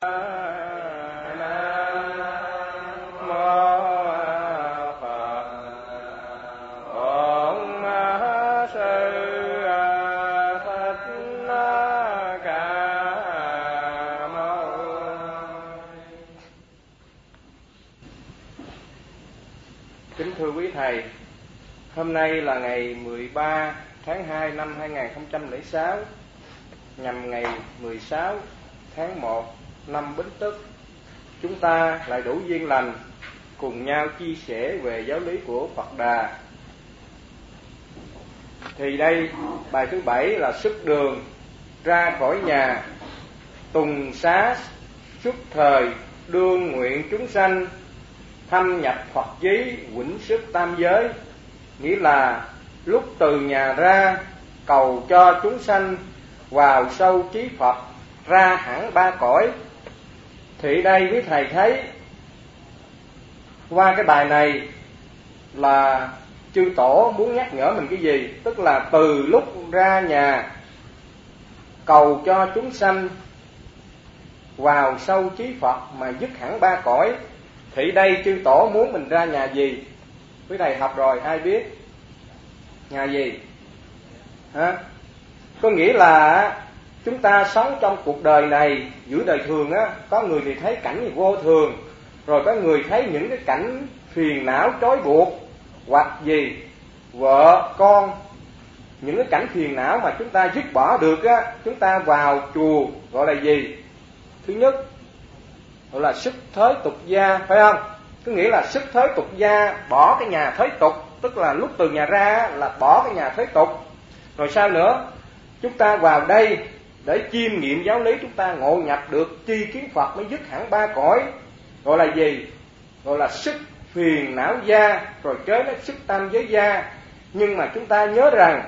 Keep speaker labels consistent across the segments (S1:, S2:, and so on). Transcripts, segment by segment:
S1: Kính thưa quý thầy, hôm nay là ngày 13 tháng 2 năm 2006, nhằm ngày 16 tháng 1 năm Bính Tức. Chúng ta lại đủ duyên lành cùng nhau chia sẻ về giáo lý của Phật Đà. Thì đây, bài thứ 7 là xuất đường ra khỏi nhà, tùng xá xuất thời, đương nguyện chúng sanh thâm nhập Phật chí, vĩnh sức tam giới. Nghĩa là lúc từ nhà ra, cầu cho chúng sanh vào sâu trí Phật, ra hẳn ba cõi. Thì đây quý thầy thấy qua cái bài này là chư tổ muốn nhắc nhở mình cái gì? Tức là từ lúc ra nhà cầu cho chúng sanh vào sâu trí Phật mà dứt hẳn ba cõi. Thì đây chư tổ muốn mình ra nhà gì? Quý thầy học rồi, ai biết? Nhà gì? Hả? Có nghĩa là chúng ta sống trong cuộc đời này, giữa đời thường á, có người thì thấy cảnh gì vô thường, rồi có người thấy những cái cảnh phiền não trói buộc, hoặc gì vợ con, những cái cảnh phiền não mà chúng ta dứt bỏ được á, chúng ta vào chùa gọi là gì? Thứ nhất gọi là sức thới tục gia, phải không? Có nghĩa là sức thới tục gia, bỏ cái nhà thới tục, tức là lúc từ nhà ra là bỏ cái nhà thới tục. Rồi sao nữa? Chúng ta vào đây để chiêm nghiệm giáo lý, chúng ta ngộ nhập được tri kiến Phật mới dứt hẳn ba cõi, gọi là gì? Gọi là sức phiền não gia, rồi kế đến sức tam giới gia. Nhưng mà chúng ta nhớ rằng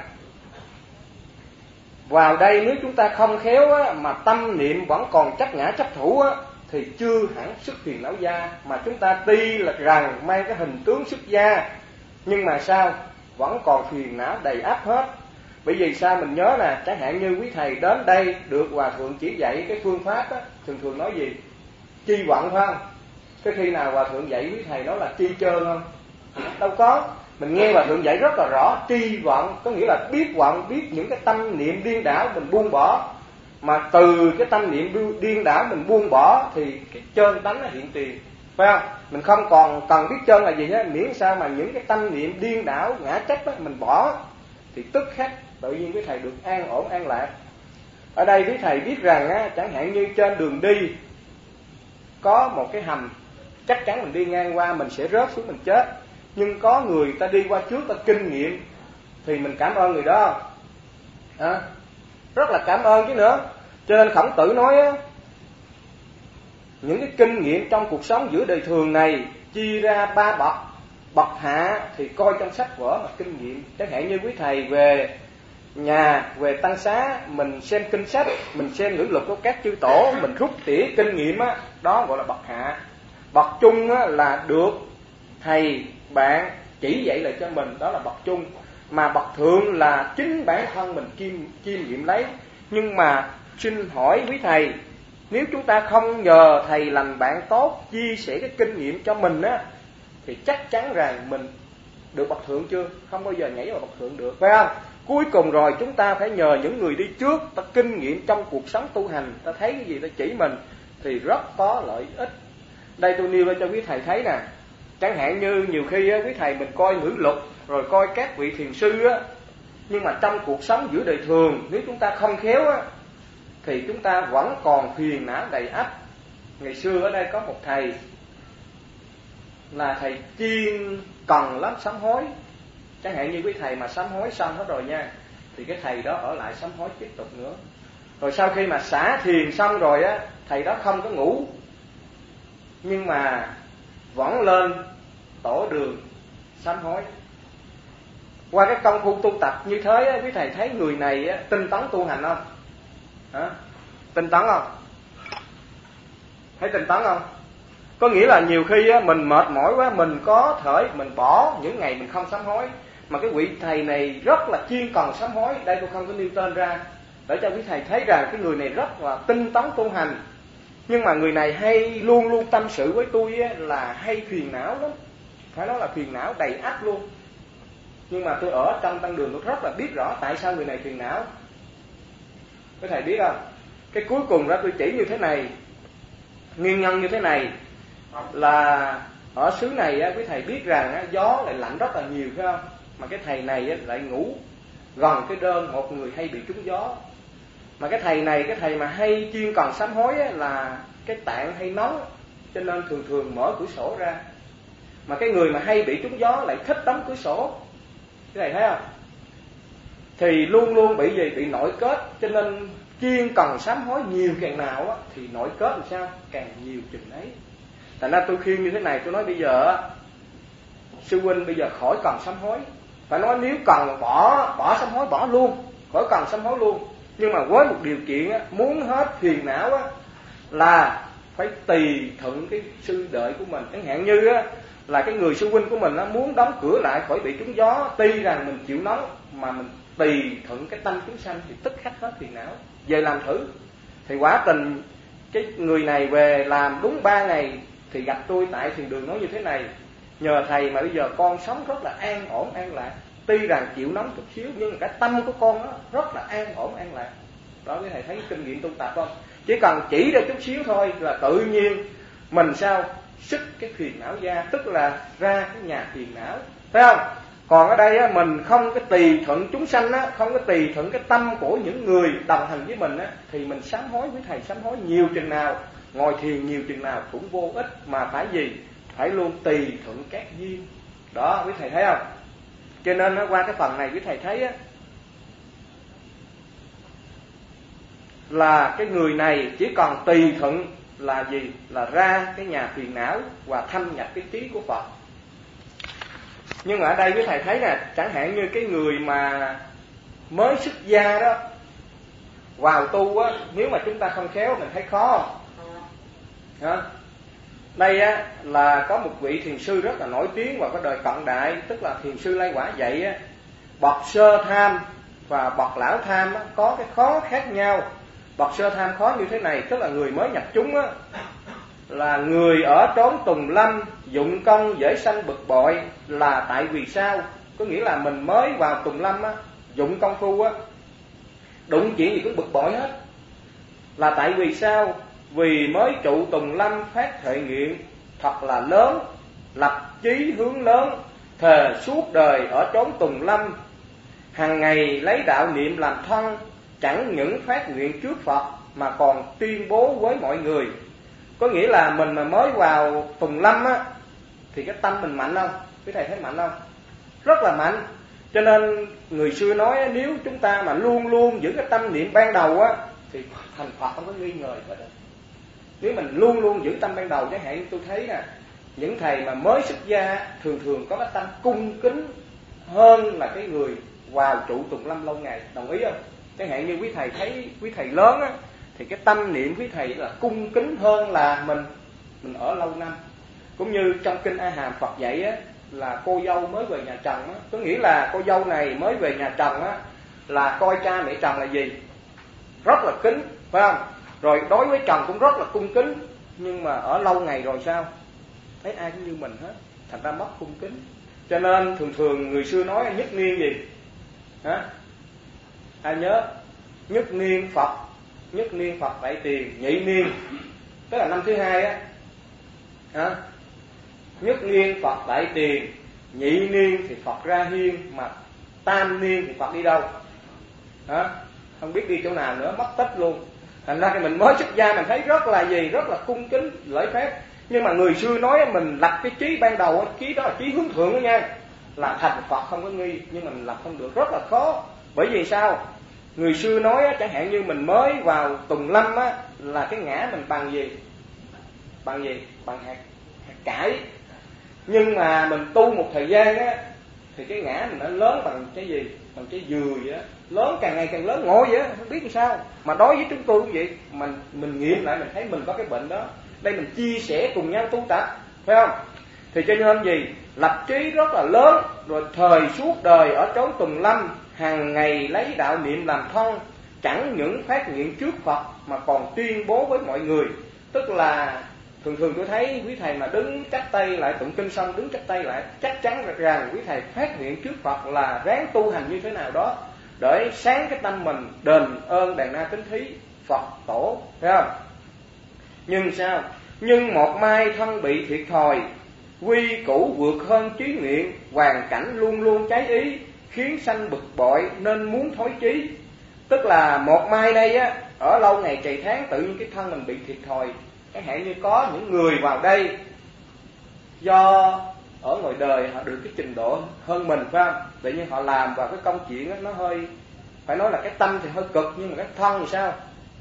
S1: vào đây nếu chúng ta không khéo á, mà tâm niệm vẫn còn chấp ngã chấp thủ á, thì chưa hẳn sức phiền não gia. Mà chúng ta tuy là rằng mang cái hình tướng xuất gia, nhưng mà sao? Vẫn còn phiền não đầy áp hết. Bởi vì sao mình nhớ nè, chẳng hạn như quý thầy đến đây được Hòa Thượng chỉ dạy cái phương pháp á, thường nói gì? Chi vận, phải không? Cái khi nào Hòa Thượng dạy quý thầy nói là chi trơn không? Đâu có. Mình nghe Hòa Thượng dạy rất là rõ, tri vận, có nghĩa là biết vận, biết những cái tâm niệm điên đảo mình buông bỏ. Mà từ cái tâm niệm điên đảo mình buông bỏ thì cái trơn tánh nó hiện tiền, phải không? Mình không còn cần biết trơn là gì hết, miễn sao mà những cái tâm niệm điên đảo ngã chấp á, mình bỏ thì tức khắc tự nhiên quý thầy được an ổn an lạc. Ở đây quý thầy biết rằng á, chẳng hạn như trên đường đi có một cái hầm, chắc chắn mình đi ngang qua mình sẽ rớt xuống mình chết. Nhưng có người ta đi qua trước, ta kinh nghiệm thì mình cảm ơn người đó à, rất là cảm ơn chứ nữa. Cho nên Khổng Tử nói á, những cái kinh nghiệm trong cuộc sống giữa đời thường này chia ra ba bậc. Bậc hạ thì coi trong sách vở mà kinh nghiệm. Chẳng hạn như quý thầy về nhà, về tăng xá, mình xem kinh sách, mình xem ngữ lực của các chư tổ, mình rút tỉa kinh nghiệm á, đó gọi là bậc hạ. Bậc trung á, là được thầy bạn chỉ dạy lại cho mình, đó là bậc trung. Mà bậc thượng là chính bản thân mình chiêm nghiệm lấy. Nhưng mà xin hỏi quý thầy, nếu chúng ta không nhờ thầy lành bạn tốt chia sẻ cái kinh nghiệm cho mình á, thì chắc chắn rằng mình được bậc thượng chưa? Không bao giờ nhảy vào bậc thượng được, phải không? Cuối cùng rồi chúng ta phải nhờ những người đi trước, ta kinh nghiệm trong cuộc sống tu hành, ta thấy cái gì ta chỉ mình thì rất có lợi ích. Đây tôi nêu lên cho quý thầy thấy nè. Chẳng hạn như nhiều khi á, quý thầy mình coi ngữ lục rồi coi các vị thiền sư á, nhưng mà trong cuộc sống giữa đời thường nếu chúng ta không khéo á, thì chúng ta vẫn còn phiền não đầy ắp. Ngày xưa ở đây có một thầy là thầy chuyên cần lắm sám hối. Chẳng hạn như quý thầy mà sám hối xong hết rồi nha, thì cái thầy đó ở lại sám hối tiếp tục nữa. Rồi sau khi mà xả thiền xong rồi á, thầy đó không có ngủ, nhưng mà vẫn lên tổ đường sám hối. Qua cái công phu tu tập như thế á, quý thầy thấy người này á, tinh tấn tu hành không? Hả? Tinh tấn không? Thấy tinh tấn không? Có nghĩa là nhiều khi á, mình mệt mỏi quá, mình có thể mình bỏ những ngày mình không sám hối. Mà cái vị thầy này rất là chuyên cần sám hối. Đây tôi không có nêu tên ra, để cho quý thầy thấy rằng cái người này rất là tinh tấn tu hành. Nhưng mà người này hay luôn luôn tâm sự với tôi á, là hay phiền não lắm, phải nói là phiền não đầy ắp luôn. Nhưng mà tôi ở trong tăng đường tôi rất là biết rõ tại sao người này phiền não. Các thầy biết không? Cái cuối cùng ra tôi chỉ như thế này, nguyên nhân như thế này là ở xứ này á, quý thầy biết rằng á, gió lại lạnh rất là nhiều phải không? Mà cái thầy này á, lại ngủ gần cái đơn một người hay bị trúng gió. Mà cái thầy này, cái thầy mà hay chuyên cần sám hối á, là cái tạng hay nóng, cho nên thường thường mở cửa sổ ra. Mà cái người mà hay bị trúng gió lại thích đóng cửa sổ. Cái này thấy không? Thì luôn luôn bị gì? Bị nội kết. Cho nên chuyên cần sám hối nhiều càng nào á, thì nội kết làm sao? Càng nhiều chừng ấy. Thành ra tôi khuyên như thế này, tôi nói bây giờ sư huynh bây giờ khỏi cần sám hối. Phải nói nếu cần bỏ sám hối bỏ luôn, khỏi cần sám hối luôn. Nhưng mà với một điều kiện á, muốn hết phiền não á, là phải tùy thuận cái sư đệ của mình. Chẳng hạn như á, là cái người sư huynh của mình á, muốn đóng cửa lại khỏi bị trúng gió, tuy rằng mình chịu nóng mà mình tùy thuận cái tâm chúng sanh thì tức khắc hết phiền não. Về làm thử. Thì quả tình cái người này về làm đúng 3 ngày thì gặp tôi tại thiền đường nói như thế này: nhờ thầy mà bây giờ con sống rất là an ổn an lạc. Tuy rằng chịu nóng chút xíu nhưng mà cái tâm của con nó rất là an ổn an lạc. Đó, cái thầy thấy kinh nghiệm tu tập không? Chỉ cần chỉ ra chút xíu thôi là tự nhiên mình sao sức cái phiền não ra, tức là ra cái nhà phiền não, phải không? Còn ở đây á, mình không cái tùy thuận chúng sanh á, không có tùy thuận cái tâm của những người đồng hành với mình á, thì mình sám hối với thầy, sám hối nhiều chừng nào, ngồi thiền nhiều chừng nào cũng vô ích. Mà phải gì? Phải luôn tùy thuận các duyên. Đó, quý thầy thấy không? Cho nên qua cái phần này quý thầy thấy á, là cái người này chỉ còn tùy thuận là gì? Là ra cái nhà phiền não và thâm nhập cái trí của Phật. Nhưng mà ở đây quý thầy thấy nè, chẳng hạn như cái người mà mới xuất gia đó vào tu á, nếu mà chúng ta không khéo mình thấy khó không? Hả? Đây á là có một vị thiền sư rất là nổi tiếng vào cái đời cận đại, tức là thiền sư Lai Quả dạy á, bậc sơ tham và bậc lão tham á, có cái khó khác nhau. Bậc sơ tham khó như thế này, tức là người mới nhập chúng á, là người ở trốn tùng lâm, dụng công dễ sanh bực bội. Là tại vì sao? Có nghĩa là mình mới vào tùng lâm á, dụng công phu á, đụng chuyện gì cũng bực bội hết. Là tại vì sao? Vì mới trụ tùng lâm phát huệ nguyện thật là lớn, lập chí hướng lớn, thề suốt đời ở trốn tùng lâm, hàng ngày lấy đạo niệm làm thân, chẳng những phát nguyện trước Phật mà còn tuyên bố với mọi người. Có nghĩa là mình mà mới vào tùng lâm á, thì cái tâm mình mạnh không? Quý thầy thấy mạnh không? Rất là mạnh. Cho nên người xưa nói nếu chúng ta mà luôn luôn giữ cái tâm niệm ban đầu á, thì thành Phật không có nghi ngờ hết. Nếu mình luôn luôn giữ tâm ban đầu, chẳng hạn tôi thấy nè, những thầy mà mới xuất gia thường thường có cái tâm cung kính hơn là cái người vào trụ tùng lâm lâu ngày. Đồng ý không? Chẳng hạn như quý thầy thấy quý thầy lớn á, thì cái tâm niệm quý thầy là cung kính hơn là mình ở lâu năm. Cũng như trong kinh A Hàm Phật dạy á, là cô dâu mới về nhà chồng á, có nghĩa là cô dâu này mới về nhà chồng á, là coi cha mẹ chồng là gì? Rất là kính, phải không? Rồi đối với chồng cũng rất là cung kính. Nhưng mà ở lâu ngày rồi sao? Thấy ai cũng như mình hết, thành ra mất cung kính. Cho nên thường thường người xưa nói nhất niên gì? Hả? Ai nhớ? Nhất niên Phật đại tiền, nhị niên, tức là năm thứ hai á. Hả? Nhất niên Phật đại tiền, nhị niên thì Phật ra hiên, mà tam niên thì Phật đi đâu? Hả? Không biết đi chỗ nào nữa, mất tích luôn. Thành ra cái mình mới xuất gia mình thấy rất là gì? Rất là cung kính, lễ phép. Nhưng mà người xưa nói mình lập cái chí ban đầu, chí đó là chí hướng thượng đó nha, là thành Phật không có nghi. Nhưng mà mình lập không được, rất là khó. Bởi vì sao? Người xưa nói chẳng hạn như mình mới vào tùng lâm á, là cái ngã mình bằng gì? Bằng gì? Bằng hạt cải. Nhưng mà mình tu một thời gian á, thì cái ngã mình nó lớn bằng cái gì? Bằng cái dừa vậy á, lớn càng ngày càng lớn, ngộ vậy á, không biết làm sao. Mà đối với chúng tôi cũng vậy, mình nghiệm lại mình thấy mình có cái bệnh đó. Đây mình chia sẻ cùng nhau tu tập, phải không? Thì cho nên gì? Lập chí rất là lớn, rồi thời suốt đời ở chốn tùng lâm, hàng ngày lấy đạo niệm làm thân, chẳng những phát nguyện trước Phật mà còn tuyên bố với mọi người. Tức là thường thường tôi thấy quý thầy mà đứng chắp tay lại tụng kinh xong, đứng chắp tay lại, chắc chắn rằng quý thầy phát nguyện trước Phật là ráng tu hành như thế nào đó để sáng cái tâm mình đền ơn đàn na kính thí Phật tổ, thấy không? Nhưng sao? Nhưng một mai thân bị thiệt thòi, quy củ vượt hơn trí nguyện, hoàn cảnh luôn luôn trái ý, khiến sanh bực bội nên muốn thối chí. Tức là một mai đây á, ở lâu ngày trầy tháng tự nhiên cái thân mình bị thiệt thòi. Chẳng hạn như có những người vào đây do ở ngoài đời họ được cái trình độ hơn mình, phải không? Tự nhiên họ làm vào cái công chuyện đó, nó hơi, phải nói là cái tâm thì hơi cực, nhưng mà cái thân thì sao?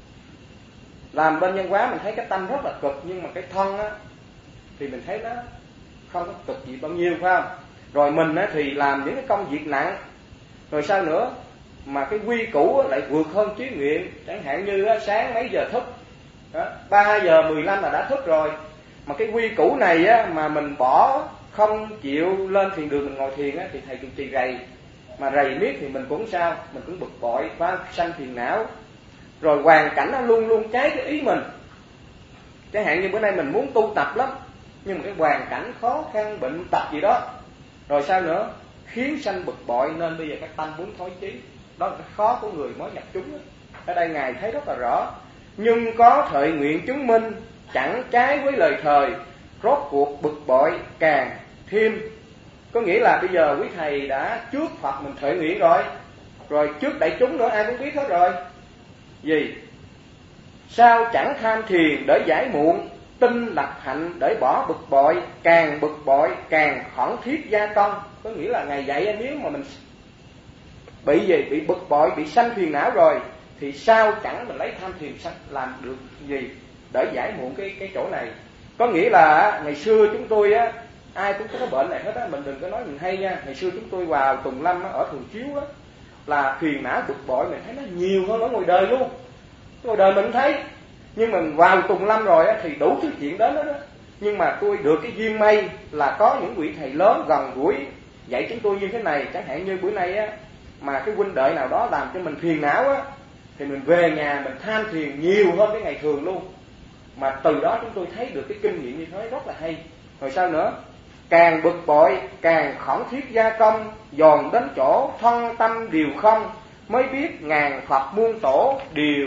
S1: Làm bên văn hóa mình thấy cái tâm rất là cực, nhưng mà cái thân á thì mình thấy nó không có cực gì bao nhiêu, phải không? Rồi mình á thì làm những cái công việc nặng, rồi sao nữa mà cái quy củ lại vượt hơn trí nguyện. Chẳng hạn như á, sáng mấy giờ thức đó, 3 giờ 15 là đã thức rồi, mà cái quy củ này á, mà mình bỏ không chịu lên thiền đường mình ngồi thiền á, thì thầy trụ trì rầy, mà rầy miết thì mình cũng sao, mình cũng bực bội và sanh phiền não. Rồi hoàn cảnh nó luôn luôn trái cái ý mình. Chẳng hạn như bữa nay mình muốn tu tập lắm, nhưng mà cái hoàn cảnh khó khăn, bệnh tật gì đó, rồi sao nữa, khiến sanh bực bội nên bây giờ cái tâm muốn thối chí. Đó là cái khó của người mới nhập chúng đó. Ở đây Ngài thấy rất là rõ. Nhưng có thời nguyện chứng minh, chẳng trái với lời thời, rốt cuộc bực bội càng thêm. Có nghĩa là bây giờ quý thầy đã trước Phật mình thời nguyện rồi trước đại chúng nữa ai cũng biết hết rồi. Gì? Sao chẳng tham thiền để giải muộn, tin lập hạnh để bỏ bực bội, càng khẩn thiết gia công. Có nghĩa là Ngài dạy nếu mà mình bị gì? Bị bực bội, bị sanh phiền não rồi, thì sao chẳng mình lấy tham thiền làm được gì để giải muộn cái chỗ này. Có nghĩa là ngày xưa chúng tôi á, ai cũng có cái bệnh này hết á, mình đừng có nói mình hay nha. Ngày xưa chúng tôi vào Tùng Lâm á, ở Thường Chiếu á, là phiền não bực bội mình thấy nó nhiều hơn ở ngoài đời luôn. Ngoài đời mình thấy, nhưng mình vào Tùng Lâm rồi á, thì đủ thứ chuyện đến đó đó. Nhưng mà tôi được cái duyên may là có những vị thầy lớn gần gũi dạy chúng tôi như thế này. Chẳng hạn như bữa nay á, mà cái huynh đệ nào đó làm cho mình phiền não á, thì mình về nhà mình tham thiền nhiều hơn cái ngày thường luôn. Mà từ đó chúng tôi thấy được cái kinh nghiệm như thế rất là hay. Rồi sao nữa? Càng bực bội, càng khẩn thiết gia công, dồn đến chỗ thân tâm điều không, mới biết ngàn Phật muôn tổ đều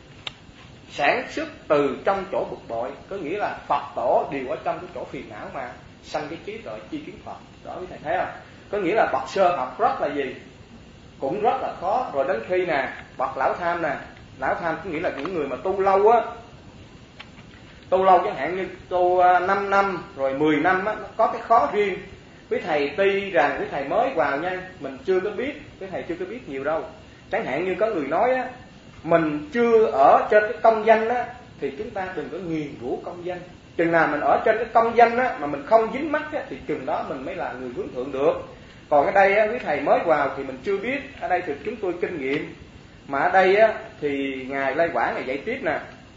S1: sản xuất từ trong chỗ bực bội. Có nghĩa là Phật tổ đều ở trong cái chỗ phiền não mà sanh cái trí tuệ chi kiến Phật. Đó quý thầy thấy không? Có nghĩa là bậc sơ học rất là gì? Cũng rất là khó. Rồi đến khi nè, bậc lão tham nè. Lão tham có nghĩa là những người mà tu lâu á, tu lâu chẳng hạn như tu 5 năm rồi 10 năm á, nó có cái khó riêng. Quý thầy tuy rằng quý thầy mới vào nha, mình chưa có biết, quý thầy chưa có biết nhiều đâu. Chẳng hạn như có người nói á, mình chưa ở trên cái công danh á, thì chúng ta đừng có nghiền rủa công danh. Chừng nào mình ở trên cái công danh á, mà mình không dính mắc á, thì chừng đó mình mới là người hướng thượng được. Còn ở đây á, quý thầy mới vào thì mình chưa biết. Ở đây thì chúng tôi kinh nghiệm. Mà ở đây á, thì Ngài Lai Quả Ngài dạy tiếp nè.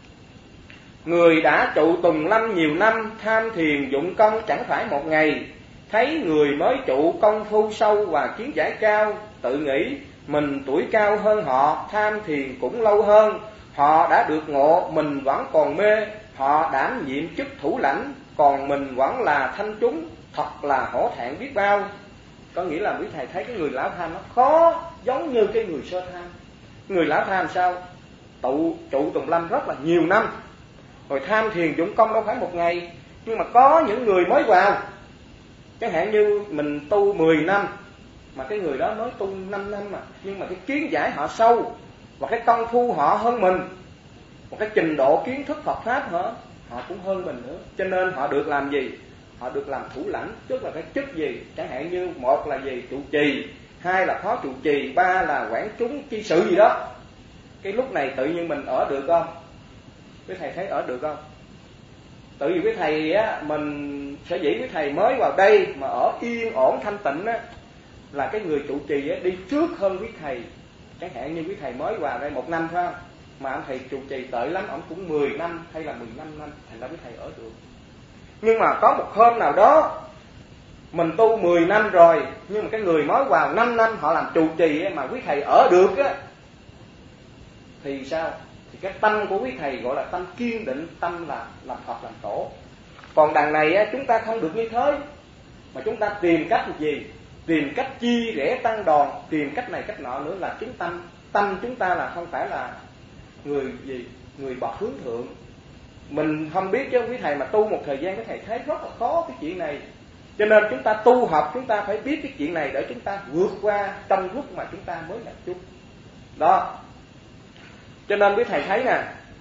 S1: Người đã trụ Tùng Lâm nhiều năm, tham thiền dụng công chẳng phải một ngày. Thấy người mới trụ công phu sâu và kiến giải cao, tự nghĩ mình tuổi cao hơn họ, tham thiền cũng lâu hơn. Họ đã được ngộ, mình vẫn còn mê. Họ đảm nhiệm chức thủ lãnh, còn mình vẫn là thanh chúng. Thật là hổ thẹn biết bao. Có nghĩa là quý thầy thấy cái người lão tham nó khó giống như cái người sơ tham. Người lão tham sao? Trụ Tùng Lâm rất là nhiều năm, rồi tham thiền dụng công đâu phải một ngày. Nhưng mà có những người mới vào, chẳng hạn như mình tu 10 năm, mà cái người đó mới tu 5 năm mà, nhưng mà cái kiến giải họ sâu, và cái công phu họ hơn mình, một cái trình độ kiến thức Phật Pháp họ cũng hơn mình nữa. Cho nên họ được làm gì? Họ được làm thủ lãnh, tức là cái chức gì? Chẳng hạn như một là gì? Trụ trì, hai là phó trụ trì, ba là quản chúng chi sự gì đó. Cái lúc này tự nhiên mình ở được không? Quý thầy thấy ở được không? Tự vì quý thầy á, mình sẽ dĩ quý thầy mới vào đây mà ở yên ổn thanh tịnh á, là cái người trụ trì á, đi trước hơn quý thầy. Chẳng hạn như quý thầy mới vào đây 1 năm phải không? Mà ông thầy trụ trì tệ lắm, ông cũng 10 năm hay là 15 năm, thành ra quý thầy ở được. Nhưng mà có một hôm nào đó mình tu 10 năm rồi, nhưng mà cái người mới vào 5 năm họ làm trụ trì á, mà quý thầy ở được á, thì sao? thì cái tâm của quý thầy gọi là tâm kiên định, tâm là làm Phật làm Tổ. Còn đằng này á, chúng ta không được như thế, mà chúng ta tìm cách gì? Tìm cách chi rẽ tăng đòn, tìm cách này cách nọ nữa là chính tâm. Tâm chúng ta là không phải là người gì? Người bậc hướng thượng. Mình không biết chứ quý thầy mà tu một thời gian quý thầy thấy rất là khó cái chuyện này. Cho nên chúng ta tu học chúng ta phải biết cái chuyện này để chúng ta vượt qua trong lúc mà chúng ta mới làm chút. Đó. Cho nên quý thầy thấy nè,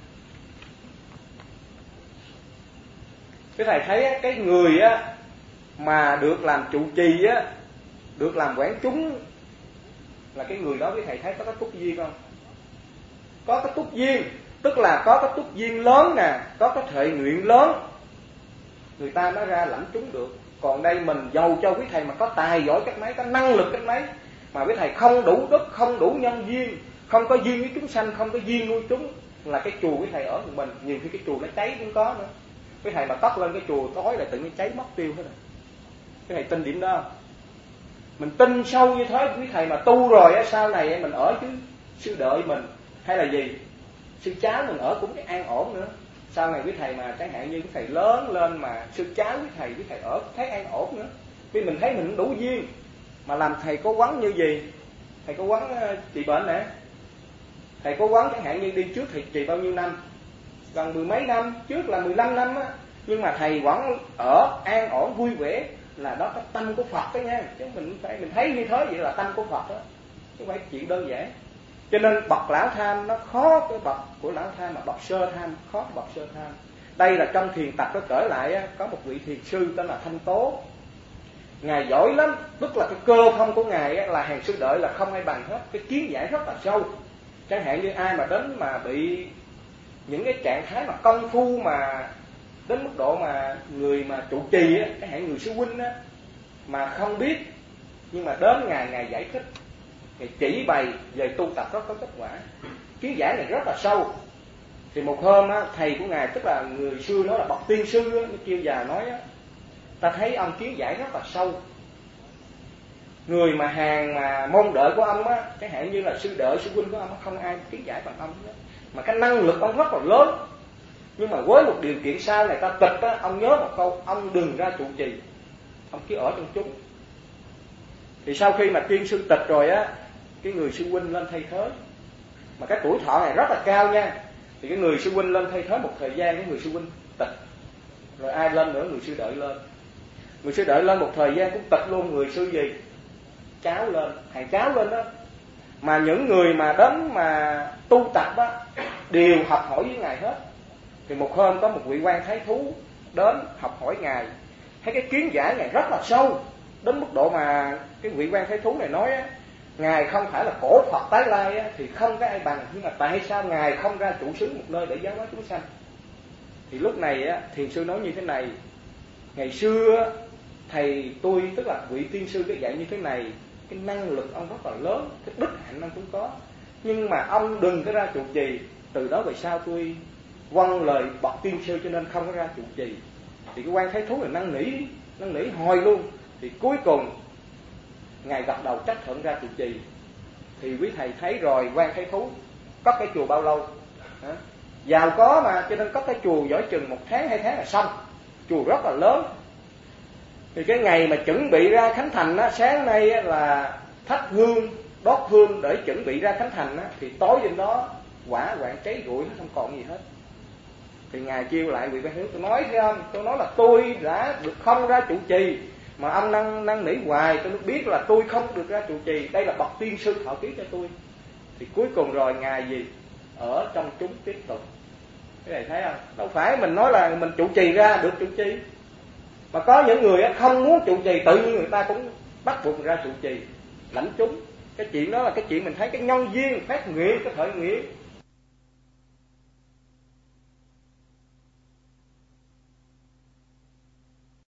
S1: quý thầy thấy cái người á mà được làm trụ trì á, được làm quản chúng là cái người đó quý thầy thấy có cái túc duyên không? Có cái túc duyên, tức là có cái túc duyên lớn nè, có cái thệ nguyện lớn, người ta mới ra lãnh chúng được. Còn đây mình giàu cho quý thầy mà có tài giỏi cách mấy, có năng lực cách mấy, mà quý thầy không đủ đức, không đủ nhân duyên, không có duyên với chúng sanh, không có duyên nuôi chúng, là cái chùa quý thầy ở của mình nhiều khi cái chùa nó cháy cũng có nữa. Quý thầy mà tắt lên cái chùa tối là tự nhiên cháy mất tiêu hết rồi. Quý thầy tin điểm đó không? Mình tin sâu như thế, quý thầy mà tu rồi á, sau này mình ở chứ sư đợi mình hay là gì, sư cháu mình ở cũng cái an ổn nữa. Sau này quý thầy mà chẳng hạn như quý thầy lớn lên mà sư cháu quý thầy ở thấy an ổn nữa. Vì mình thấy mình đủ duyên mà làm thầy cố vấn như gì, thầy cố vấn trị bệnh nè, thầy cố vấn chẳng hạn như đi trước thầy trị bao nhiêu năm, gần 10 mấy năm, trước là 15 năm á, nhưng mà thầy vẫn ở an ổn vui vẻ, là đó cái tâm của Phật đó nha. Chứ mình thấy như thế vậy là tâm của Phật đó, chứ không phải chuyện đơn giản. Cho nên bậc lão tham nó khó cái bậc của lão tham, mà bậc sơ tham khó cái bậc sơ tham. Đây là trong thiền tập nó kể lại á, có một vị thiền sư tên là Thanh Tố. Ngài giỏi lắm, tức là cái cơ phong của ngài á, là hàng sư đợi là không ai bằng hết, cái kiến giải rất là sâu. Chẳng hạn như ai mà đến mà bị những cái trạng thái mà công phu mà đến mức độ mà người mà trụ trì á, chẳng hạn người sư huynh á, mà không biết, nhưng mà đến ngài giải thích, ngài chỉ bày về tu tập rất có kết quả. Kiến giải này rất là sâu. Thì một hôm á, thầy của ngài, tức là người xưa nói là bậc tiên sư á, kêu già nói á, ta thấy ông kiến giải rất là sâu. Người mà hàng mà môn đợi của ông á, chẳng hạn như là sư đợi sư huynh của ông, không ai kiến giải bằng ông hết. Mà cái năng lực ông rất là lớn. Nhưng mà với một điều kiện sau này ta tịch á, ông nhớ một câu, ông đừng ra trụ trì, ông cứ ở trong chúng. Thì sau khi mà tiên sư tịch rồi á, cái người sư huynh lên thay thế. Mà cái tuổi thọ này rất là cao nha. Thì cái người sư huynh lên thay thế một thời gian, cái người sư huynh tịch. Rồi ai lên nữa? Người sư đợi lên. Người sư đợi lên một thời gian cũng tịch luôn. Người sư gì? Cháu lên, hàng cháu lên đó. Mà những người mà đến mà tu tập á, đều học hỏi với ngài hết. Thì một hôm có một vị quan thái thú đến học hỏi ngài, thấy cái kiến giải ngài rất là sâu, đến mức độ mà cái vị quan thái thú này nói á, ngài không phải là cổ Phật tái lai á, thì không có ai bằng, nhưng mà tại sao ngài không ra trụ xứ một nơi để giáo hóa chúng sanh? Thì lúc này á, thiền sư nói như thế này: ngày xưa thầy tôi, tức là vị tiên sư cái dạy như thế này, cái năng lực ông rất là lớn, cái đức hạnh ông cũng có, nhưng mà ông đừng có ra trụ trì. Từ đó về sau tôi vâng lời bậc tiên sư cho nên không có ra trụ trì. Thì cái quan thái thú này năn nỉ hồi luôn. Thì cuối cùng ngài gật đầu chấp thuận ra trụ trì. Thì quý thầy thấy rồi, quan thái thú cất cái chùa bao lâu? Giàu có mà, cho nên cất cái chùa giỏi chừng 1 tháng 2 tháng là xong. Chùa rất là lớn. Thì cái ngày mà chuẩn bị ra khánh thành á, sáng nay á, là thắp hương, đốt hương để chuẩn bị ra khánh thành á, thì tối hôm đó quả quạng cháy rụi, nó không còn gì hết. Thì ngài kêu lại vị quan hiếu, tôi nói thấy không, tôi nói là tôi đã được không ra trụ trì, mà ông năn nỉ hoài, tôi biết là tôi không được ra trụ trì, đây là bậc tiên sư thọ ký cho tôi. Thì cuối cùng rồi ngài gì ở trong chúng tiếp tục. Cái này thấy không, đâu phải mình nói là mình trụ trì ra được trụ trì, mà có những người không muốn trụ trì, tự nhiên người ta cũng bắt buộc ra trụ trì lãnh chúng. Cái chuyện đó là cái chuyện mình thấy cái nhân duyên phát nguyện, cái thời nguyện.